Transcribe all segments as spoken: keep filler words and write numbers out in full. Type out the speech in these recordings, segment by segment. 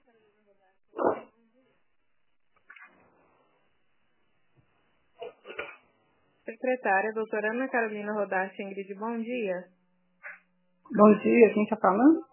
Secretária, doutora Ana Carolina Rodache Ingrid, bom dia. Bom dia, quem está falando?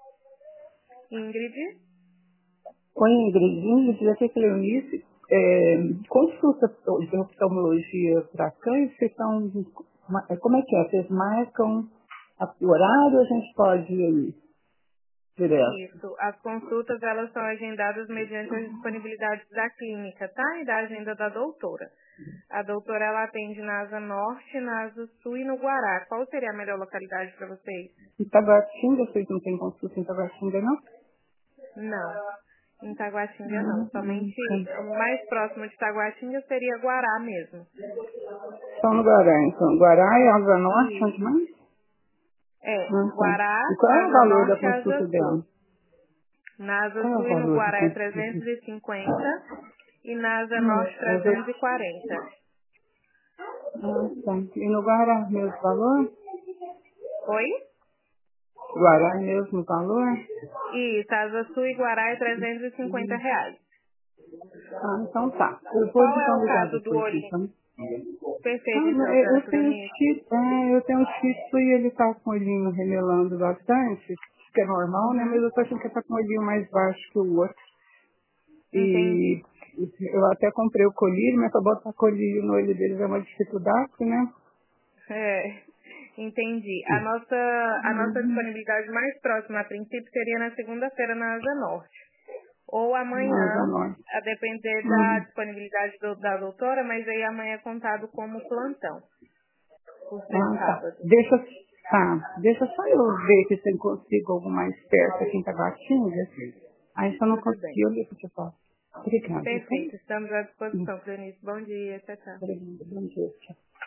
Ingrid? Oi, Ingrid. Ingrid, aqui é Cleonice. É, consulta de oftalmologia para cães, vocês são, como é que é? Vocês marcam a- o horário ou a gente pode ir aí direto? Isso. As consultas, elas são agendadas mediante as disponibilidades da clínica, tá? E da agenda da doutora. A doutora, ela atende na Asa Norte, na Asa Sul e no Guará. Qual seria a melhor localidade para vocês? Em Taguatinga, vocês não têm consulta em Taguatinga, não? Não. Em Taguatinga, não. Não, Somente nunca. o mais próximo de Taguatinga seria Guará mesmo. Só no Guará, então. Guará e Asa Norte, onde Isso. mais? É, Ah, tá. Guará, E qual é o Asa valor da Norte e Asa consulta Sul. dela? Na Asa Qual é o Sul e no valor da Guará é consulta? trezentos e cinquenta e na Asa Hum, Norte mas eu... trezentos e quarenta. Ah, tá. E no Guará, mesmo valor? Oi? Guará, mesmo valor? Isso, Asa Sul e Guará é trezentos e cinquenta reais. Ah, então tá. Eu vou Qual é então o ligar caso do depois, olho? então. Perfeito, Ah, então, mas eu doutora eu tenho Cleonice. título, é, eu tenho título e ele tá com o olhinho remelando bastante, que é normal, né? Mas Uhum, eu tô achando que ele tá com o olhinho mais baixo que o outro. entendi. E eu até comprei o colírio, mas pra botar colírio no olho dele é uma dificuldade, né? É, entendi. A nossa, a nossa Uhum. disponibilidade mais próxima, a princípio, seria na segunda-feira na Asa Norte. Ou Nossa, amanhã, nossa. a depender da Uhum. disponibilidade do- da doutora, mas aí amanhã é contado como plantão, por ser Ah, tá. sábado. Deixa, tá. Deixa só eu ver que se eu consigo algo mais perto aqui em Taguatinga. Aí se eu não Tudo bem. conseguir, eu ligo de volta. Obrigada, tá? Perfeito. Estamos à Hum, disposição, Cleonice. Bom dia. Tchau, tchau. Obrigada. Bom dia. Tchau.